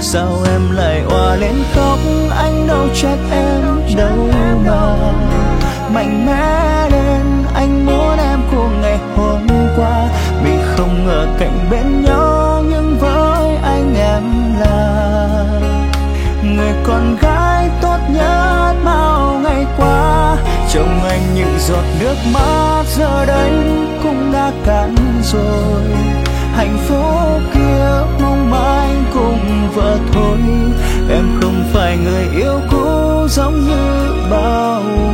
Sao em lại òa lên khóc, anh đâu trách em đâu mà. Mạnh mẽ lên, anh muốn em của ngày hôm qua. Vì không ngờ cạnh bên nhau, nhưng với anh em là người con gái tốt nhất bao ngày qua. Trong anh những giọt nước mắt giờ đây cũng đã cạn rồi. Hạnh phúc kia mong mãi cùng vợ thôi. Em không phải người yêu cũ giống như bao